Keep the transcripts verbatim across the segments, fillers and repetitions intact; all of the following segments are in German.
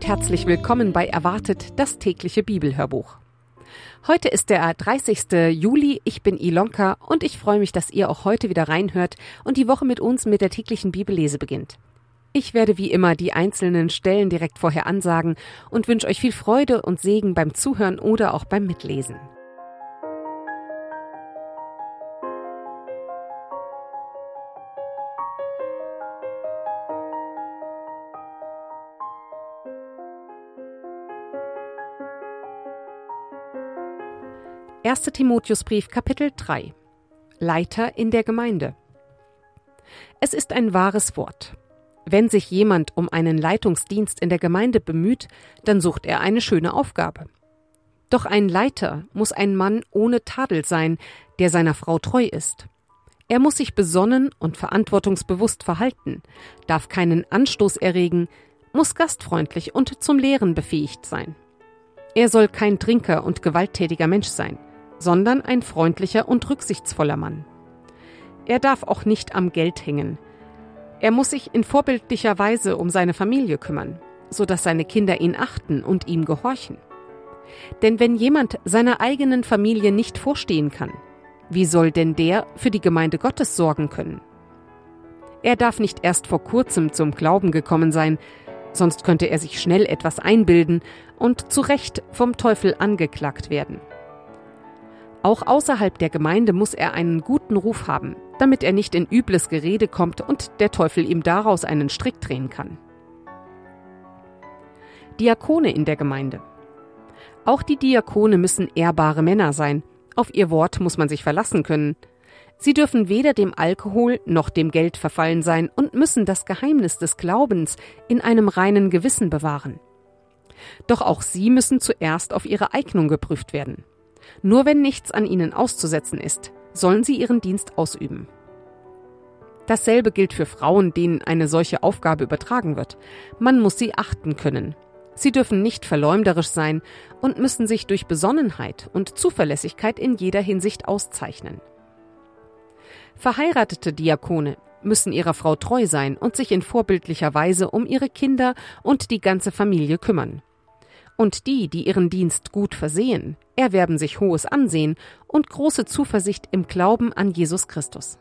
und herzlich willkommen bei Erwartet, das tägliche Bibelhörbuch. Heute ist der dreißigste Juli, ich bin Ilonka und ich freue mich, dass ihr auch heute wieder reinhört und die Woche mit uns mit der täglichen Bibellese beginnt. Ich werde wie immer die einzelnen Stellen direkt vorher ansagen und wünsche euch viel Freude und Segen beim Zuhören oder auch beim Mitlesen. erster Timotheusbrief, Kapitel drei. Leiter in der Gemeinde. Es ist ein wahres Wort. Wenn sich jemand um einen Leitungsdienst in der Gemeinde bemüht, dann sucht er eine schöne Aufgabe. Doch ein Leiter muss ein Mann ohne Tadel sein, der seiner Frau treu ist. Er muss sich besonnen und verantwortungsbewusst verhalten, darf keinen Anstoß erregen, muss gastfreundlich und zum Lehren befähigt sein. Er soll kein Trinker und gewalttätiger Mensch sein, sondern ein freundlicher und rücksichtsvoller Mann. Er darf auch nicht am Geld hängen. Er muss sich in vorbildlicher Weise um seine Familie kümmern, sodass seine Kinder ihn achten und ihm gehorchen. Denn wenn jemand seiner eigenen Familie nicht vorstehen kann, wie soll denn der für die Gemeinde Gottes sorgen können? Er darf nicht erst vor kurzem zum Glauben gekommen sein, sonst könnte er sich schnell etwas einbilden und zu Recht vom Teufel angeklagt werden. Auch außerhalb der Gemeinde muss er einen guten Ruf haben, damit er nicht in übles Gerede kommt und der Teufel ihm daraus einen Strick drehen kann. Diakone in der Gemeinde. Auch die Diakone müssen ehrbare Männer sein, auf ihr Wort muss man sich verlassen können. Sie dürfen weder dem Alkohol noch dem Geld verfallen sein und müssen das Geheimnis des Glaubens in einem reinen Gewissen bewahren. Doch auch sie müssen zuerst auf ihre Eignung geprüft werden. Nur wenn nichts an ihnen auszusetzen ist, sollen sie ihren Dienst ausüben. Dasselbe gilt für Frauen, denen eine solche Aufgabe übertragen wird. Man muss sie achten können. Sie dürfen nicht verleumderisch sein und müssen sich durch Besonnenheit und Zuverlässigkeit in jeder Hinsicht auszeichnen. Verheiratete Diakone müssen ihrer Frau treu sein und sich in vorbildlicher Weise um ihre Kinder und die ganze Familie kümmern. Und die, die ihren Dienst gut versehen, erwerben sich hohes Ansehen und große Zuversicht im Glauben an Jesus Christus.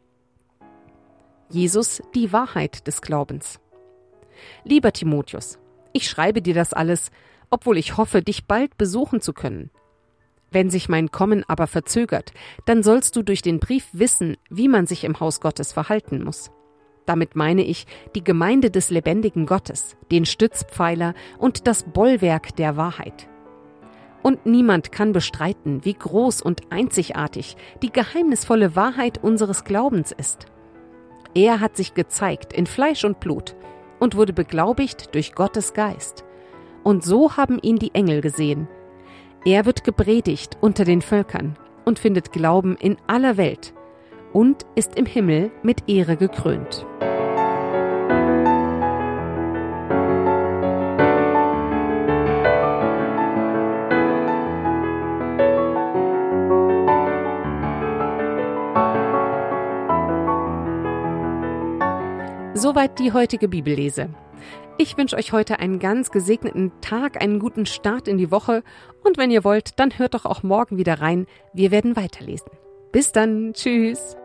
Jesus, die Wahrheit des Glaubens. Lieber Timotheus, ich schreibe dir das alles, obwohl ich hoffe, dich bald besuchen zu können. Wenn sich mein Kommen aber verzögert, dann sollst du durch den Brief wissen, wie man sich im Haus Gottes verhalten muss. Damit meine ich die Gemeinde des lebendigen Gottes, den Stützpfeiler und das Bollwerk der Wahrheit. Und niemand kann bestreiten, wie groß und einzigartig die geheimnisvolle Wahrheit unseres Glaubens ist. Er hat sich gezeigt in Fleisch und Blut und wurde beglaubigt durch Gottes Geist. Und so haben ihn die Engel gesehen. Er wird gepredigt unter den Völkern und findet Glauben in aller Welt und ist im Himmel mit Ehre gekrönt. Soweit die heutige Bibellese. Ich wünsche euch heute einen ganz gesegneten Tag, einen guten Start in die Woche und wenn ihr wollt, dann hört doch auch morgen wieder rein. Wir werden weiterlesen. Bis dann, tschüss!